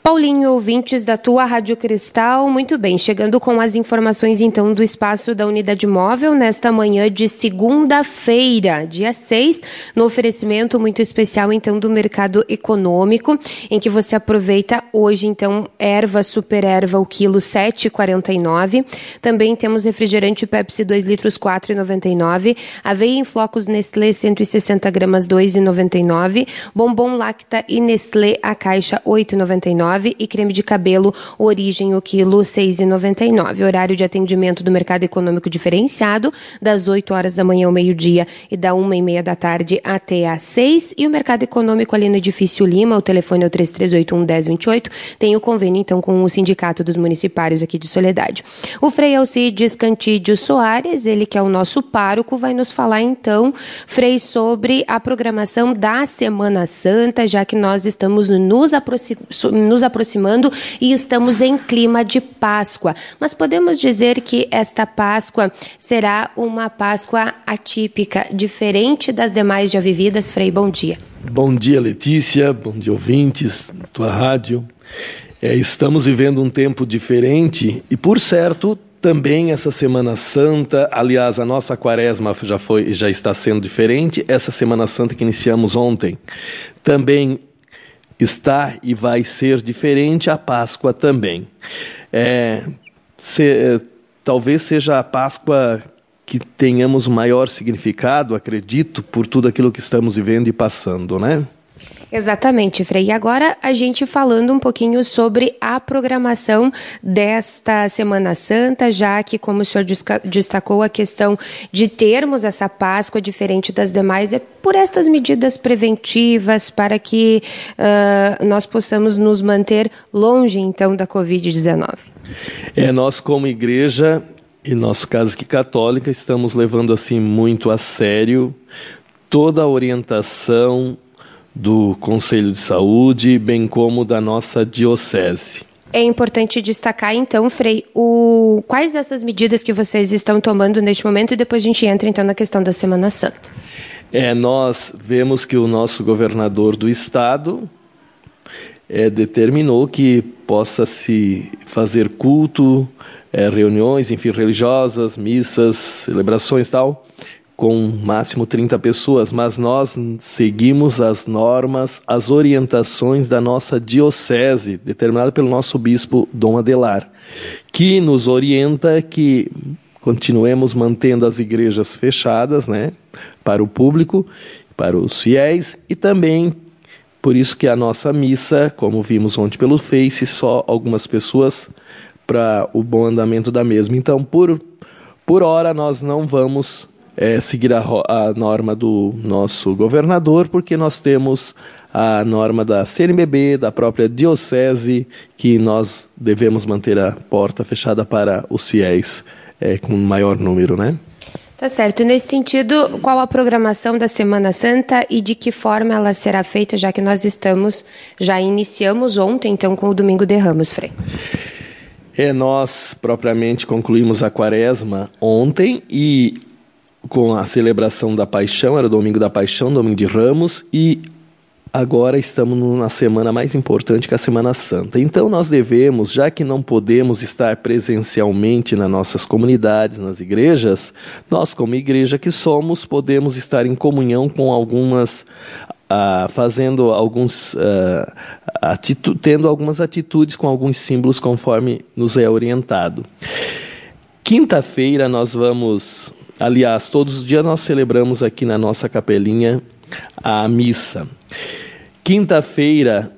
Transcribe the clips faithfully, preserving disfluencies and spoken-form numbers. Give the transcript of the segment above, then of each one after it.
Paulinho, ouvintes da tua Rádio Cristal, muito bem, chegando com as informações então do espaço da Unidade Móvel nesta manhã de segunda-feira, dia seis, no oferecimento muito especial então do Mercado Econômico, em que você aproveita hoje então erva super erva o quilo sete reais e quarenta e nove centavos, também temos refrigerante Pepsi dois litros quatro reais e noventa e nove centavos, aveia em flocos Nestlé cento e sessenta gramas dois reais e noventa e nove centavos, bombom Lacta e Nestlé a caixa oito reais e noventa e nove centavos, e creme de cabelo Origem o quilo seis reais e noventa e nove centavos. Horário de atendimento do Mercado Econômico diferenciado das oito horas da manhã ao meio-dia e da uma e meia da tarde até às seis. E o Mercado Econômico ali no Edifício Lima, o telefone é o três três oito um, um zero dois oito, tem o convênio então com o Sindicato dos Municipários aqui de Soledade. O Frei Alcides Cantídio Soares, ele que é o nosso pároco, vai nos falar então, Frei, sobre a programação da Semana Santa, já que nós estamos nos aproximando nos aproximando e estamos em clima de Páscoa. Mas podemos dizer que esta Páscoa será uma Páscoa atípica, diferente das demais já vividas? Frei, bom dia. Bom dia, Letícia, bom dia, ouvintes da tua rádio. É, estamos vivendo um tempo diferente e, por certo, também essa Semana Santa, aliás, a nossa quaresma já, foi, já está sendo diferente, essa Semana Santa que iniciamos ontem também está e vai ser diferente, a Páscoa também. É, se, talvez seja a Páscoa que tenhamos maior significado, acredito, por tudo aquilo que estamos vivendo e passando, né? Exatamente, Frei. E agora a gente falando um pouquinho sobre a programação desta Semana Santa, já que, como o senhor destacou, a questão de termos essa Páscoa diferente das demais é por estas medidas preventivas para que uh, nós possamos nos manter longe, então, da covid dezenove. É, nós como igreja, e nosso caso aqui católica, estamos levando assim muito a sério toda a orientação do Conselho de Saúde, bem como da nossa diocese. É importante destacar, então, Frei, o... quais essas medidas que vocês estão tomando neste momento e depois a gente entra, então, na questão da Semana Santa. É, nós vemos que o nosso governador do estado é, determinou que possa se fazer culto, é, reuniões, enfim, religiosas, missas, celebrações e tal, com máximo trinta pessoas, mas nós seguimos as normas, as orientações da nossa diocese, determinada pelo nosso bispo Dom Adelar, que nos orienta que continuemos mantendo as igrejas fechadas, né, para o público, para os fiéis, e também por isso que a nossa missa, como vimos ontem pelo Face, só algumas pessoas para o bom andamento da mesma. Então, por, por hora, nós não vamos É, seguir a, a norma do nosso governador, porque nós temos a norma da C N B B, da própria diocese, que nós devemos manter a porta fechada para os fiéis, é, com maior número, né? Tá certo. Nesse sentido, qual a programação da Semana Santa e de que forma ela será feita, já que nós estamos, já iniciamos ontem, então, com o Domingo de Ramos, Frei? É, nós propriamente concluímos a quaresma ontem e com a celebração da Paixão, era o Domingo da Paixão, Domingo de Ramos, e agora estamos na semana mais importante, que é a Semana Santa. Então nós devemos, já que não podemos estar presencialmente nas nossas comunidades, nas igrejas, nós como igreja que somos, podemos estar em comunhão com algumas, ah, fazendo alguns, ah, atitu- tendo algumas atitudes com alguns símbolos conforme nos é orientado. Quinta-feira nós vamos... Aliás, todos os dias nós celebramos aqui na nossa capelinha a missa. Quinta-feira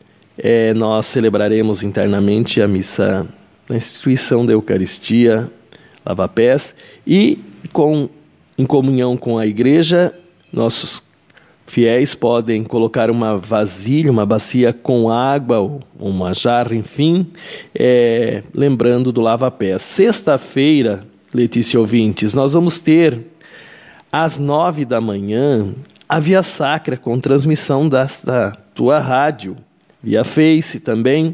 é, nós celebraremos internamente a missa na instituição da Eucaristia, Lava Pés, e com, em comunhão com a igreja, nossos fiéis podem colocar uma vasilha, uma bacia com água, uma jarra, enfim, é, lembrando do Lava Pés. Sexta-feira, Letícia, ouvintes, nós vamos ter às nove da manhã a Via Sacra com transmissão da, da tua rádio, via Face também,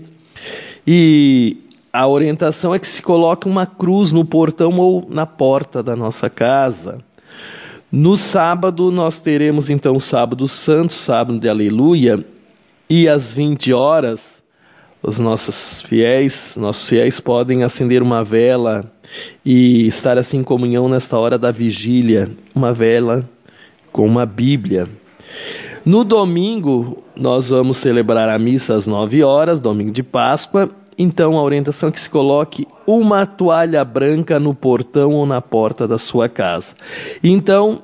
e a orientação é que se coloque uma cruz no portão ou na porta da nossa casa. No sábado nós teremos então o Sábado Santo, sábado de Aleluia, e às vinte horas os nossos fiéis, nossos fiéis podem acender uma vela e estar assim em comunhão nesta hora da vigília, uma vela com uma Bíblia. No domingo, nós vamos celebrar a missa às nove horas, domingo de Páscoa. Então, a orientação é que se coloque uma toalha branca no portão ou na porta da sua casa. Então,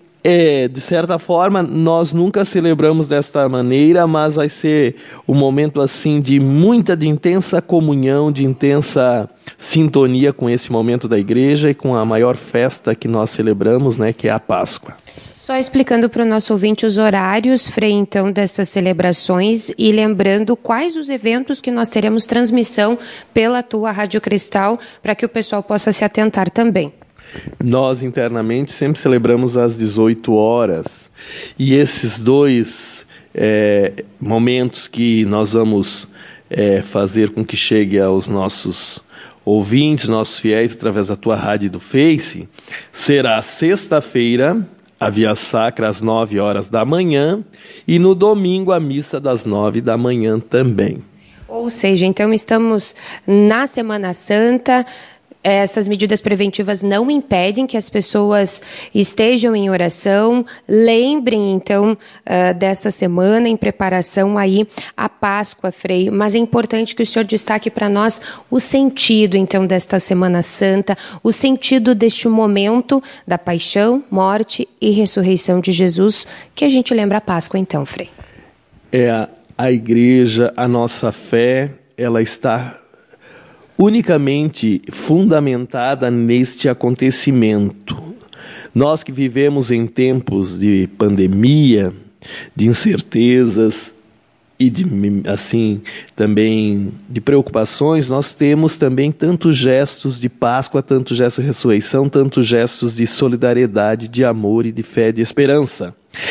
é, de certa forma, nós nunca celebramos desta maneira, mas vai ser um momento assim de muita, de intensa comunhão, de intensa sintonia com esse momento da igreja e com a maior festa que nós celebramos, né, que é a Páscoa. Só explicando para o nosso ouvinte os horários, Frei, então, dessas celebrações e lembrando quais os eventos que nós teremos transmissão pela tua Rádio Cristal, para que o pessoal possa se atentar também. Nós, internamente, sempre celebramos às dezoito horas. E esses dois é, momentos que nós vamos é, fazer com que chegue aos nossos ouvintes, nossos fiéis, através da tua rádio e do Face, será sexta-feira, a Via Sacra às nove horas da manhã e no domingo a missa das nove da manhã também. Ou seja, então estamos na Semana Santa. Essas medidas preventivas não impedem que as pessoas estejam em oração. Lembrem, então, uh, dessa semana em preparação aí à Páscoa, Frei. Mas é importante que o senhor destaque para nós o sentido, então, desta Semana Santa, o sentido deste momento da paixão, morte e ressurreição de Jesus, que a gente lembra a Páscoa, então, Frei. É a, a igreja, a nossa fé, ela está unicamente fundamentada neste acontecimento. Nós que vivemos em tempos de pandemia, de incertezas e de, assim, também de preocupações, nós temos também tantos gestos de Páscoa, tantos gestos de ressurreição, tantos gestos de solidariedade, de amor e de fé, de esperança.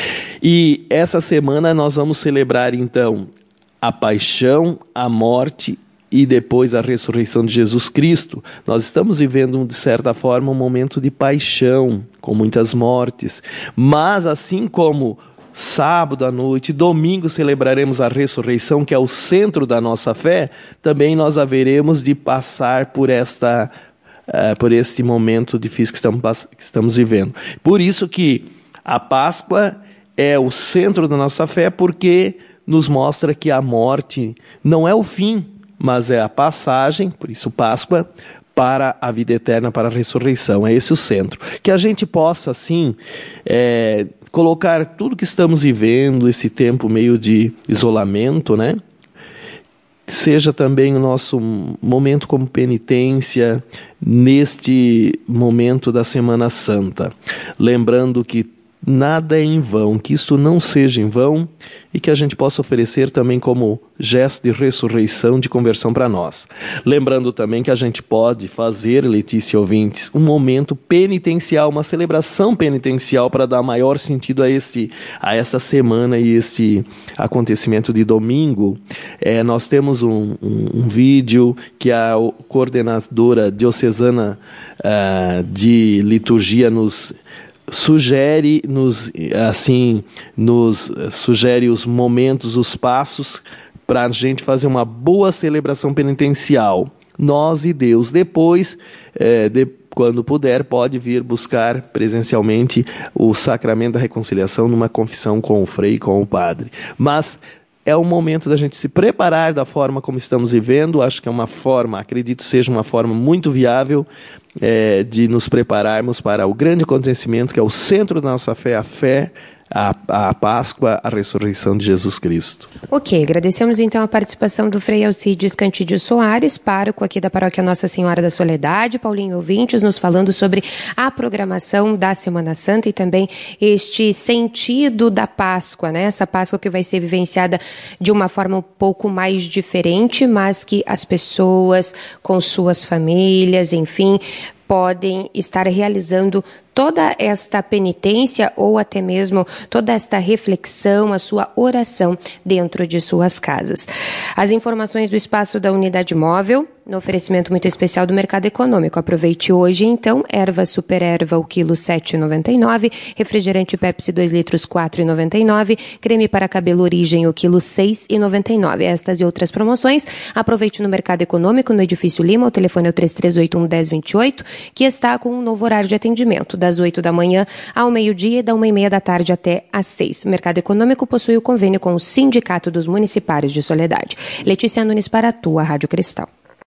E essa semana nós vamos celebrar, então, a paixão, a morte e depois a ressurreição de Jesus Cristo. Nós estamos vivendo, de certa forma, um momento de paixão, com muitas mortes. Mas, assim como sábado à noite, domingo celebraremos a ressurreição, que é o centro da nossa fé, também nós haveremos de passar por esta, uh, por este momento difícil que estamos, que estamos vivendo. Por isso que a Páscoa é o centro da nossa fé, porque nos mostra que a morte não é o fim, mas é a passagem, por isso Páscoa, para a vida eterna, para a ressurreição. É esse o centro. Que a gente possa, assim, é, colocar tudo que estamos vivendo, esse tempo meio de isolamento, né? Seja também o nosso momento como penitência, neste momento da Semana Santa. Lembrando que nada é em vão, que isso não seja em vão e que a gente possa oferecer também como gesto de ressurreição, de conversão para nós. Lembrando também que a gente pode fazer, Letícia e ouvintes, um momento penitencial, uma celebração penitencial para dar maior sentido a, este, a essa semana e este acontecimento de domingo. É, nós temos um, um, um vídeo que a coordenadora diocesana uh, de liturgia nos sugere, nos, assim, nos sugere os momentos, os passos para a gente fazer uma boa celebração penitencial. Nós e Deus. Depois, é, de, quando puder, pode vir buscar presencialmente o sacramento da reconciliação numa confissão com o frei, com o padre. Mas é o momento da gente se preparar da forma como estamos vivendo. Acho que é uma forma, acredito seja uma forma muito viável É, de nos prepararmos para o grande acontecimento que é o centro da nossa fé, a fé, a, a Páscoa, a ressurreição de Jesus Cristo. Ok, agradecemos então a participação do Frei Alcídio Escantídio Soares, pároco aqui da Paróquia Nossa Senhora da Soledade, Paulinho Ouvintes, nos falando sobre a programação da Semana Santa e também este sentido da Páscoa, né? Essa Páscoa que vai ser vivenciada de uma forma um pouco mais diferente, mas que as pessoas com suas famílias, enfim, podem estar realizando toda esta penitência ou até mesmo toda esta reflexão, a sua oração dentro de suas casas. As informações do espaço da Unidade Móvel No oferecimento muito especial do Mercado Econômico. Aproveite hoje, então, erva super erva, o quilo sete reais e noventa e nove centavos, refrigerante Pepsi dois litros quatro reais e noventa e nove centavos, creme para cabelo Origem, o quilo seis reais e noventa e nove centavos. Estas e outras promoções, aproveite no Mercado Econômico, no Edifício Lima, o telefone é o três três oito um, um zero dois oito, que está com um novo horário de atendimento, das oito da manhã ao meio-dia e da uma e meia da tarde até às seis. O Mercado Econômico possui o convênio com o Sindicato dos Municipários de Soledade. Letícia Nunes para a tua Rádio Cristal.